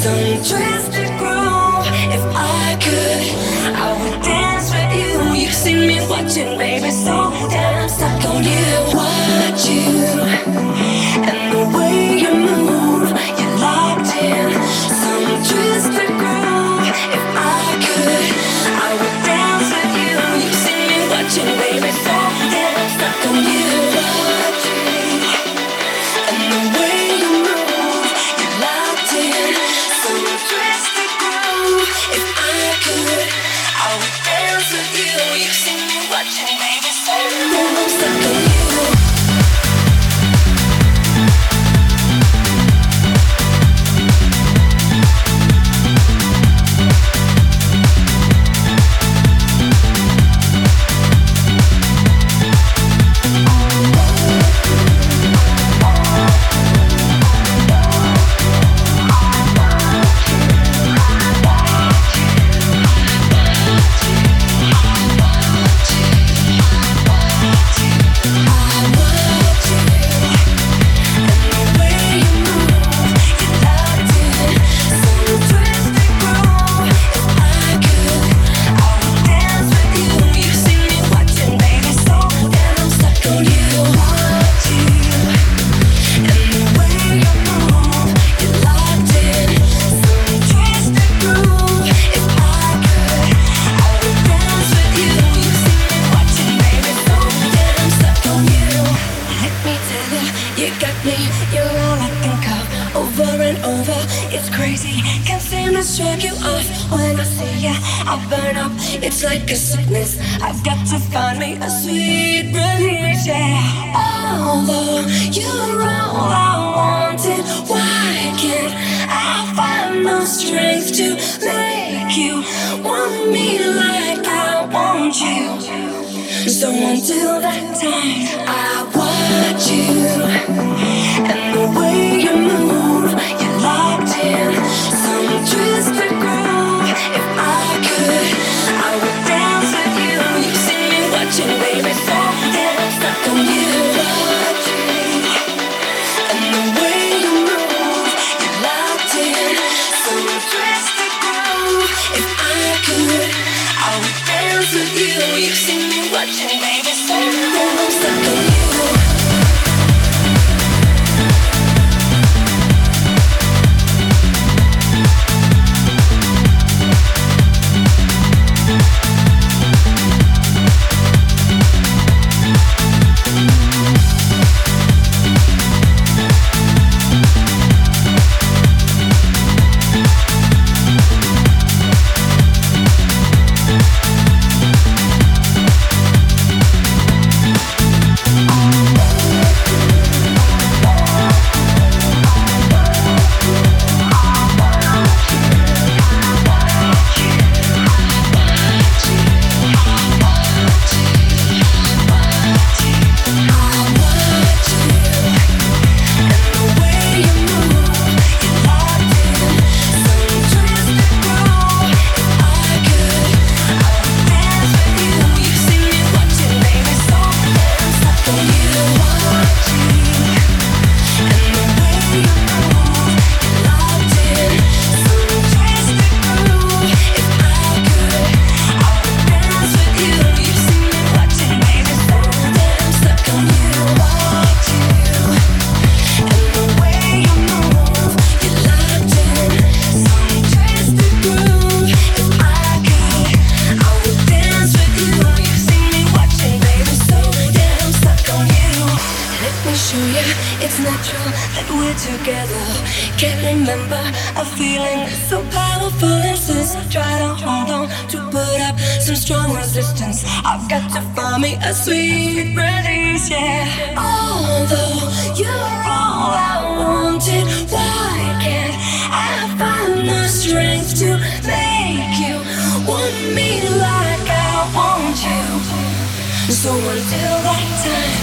some twisted groove. If I could, I would dance with you. You see me watching, baby, so damn stuck on you. Watch you and the way you move, you're locked in some twisted groove. If I could, I would dance with you. You see me watching, baby, so damn stuck on you. Watch you and the way you move, you're locked in some twisted groove. If I could, I would dance with you. You see me watching, baby, so damn stuck on you. It's like a sickness, I've got to find me a sweet release, yeah. Although you're all I wanted, why can't I find the strength to make you want me like I want you? So until that time, I watch you and the way you move, you're locked in some twisted groove. If I could, I would dance with you. You see me watching, baby, so damn stuck on you. Watching and the way you move, you're locked in some twisted groove. If I could, I would dance with you. You see me watching, baby, so damn stuck on you. I've got to find me a sweet release, yeah. Although you're all I wanted, why can't I find the strength to make you want me like I want you? So until that time,